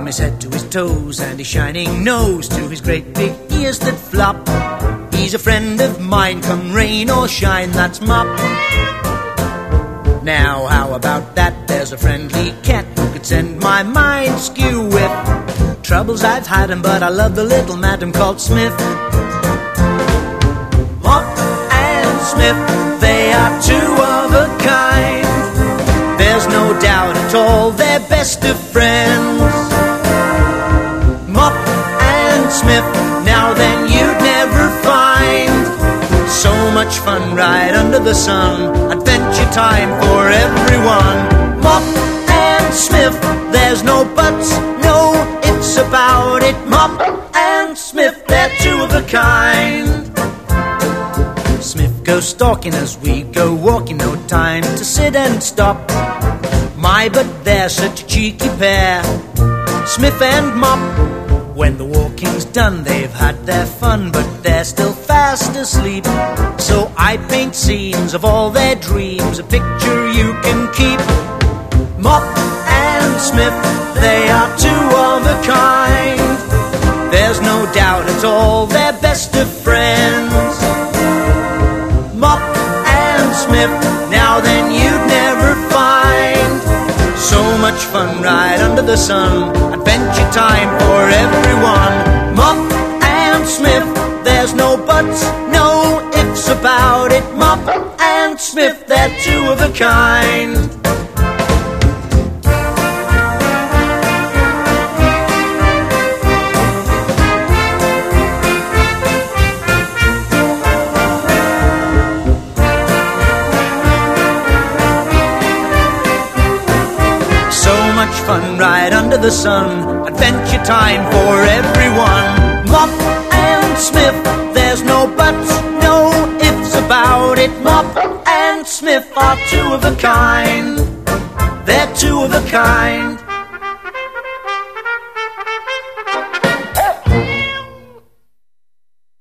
From his head to his toes and his shining nose to his great big ears that flop, he's a friend of mine, come rain or shine, that's Mop. Now how about that? There's a friendly cat who could send my mind skew with troubles I've had him, but I love the little madam called Smith. Mop and Smith, they are two of a kind. There's no doubt at all they're best of friends. Mop and Smith, now then you'd never find so much fun right under the sun. Adventure time for everyone. Mop and Smith, there's no buts, no ifs about it. Mop and Smith, they're two of a kind. Smith goes stalking as we go walking, no time to sit and stop. My, but they're such a cheeky pair, Smith and Mop. When the walking's done, they've had their fun, but they're still fast asleep. So I paint scenes of all their dreams, a picture you can keep. Mop and Smith, they are two of a kind. There's no doubt at all they're best of friends. Mop and Smith, now then you'd never find so much fun right under the sun. Adventure time for everyone. Mop and Smith, there's no buts, no ifs about it. Mop and Smith, they're two of a kind. Fun right under the sun, adventure time for everyone. Mop and Smith, there's no buts, no ifs about it. Mop and Smith are two of a kind. They're two of a kind.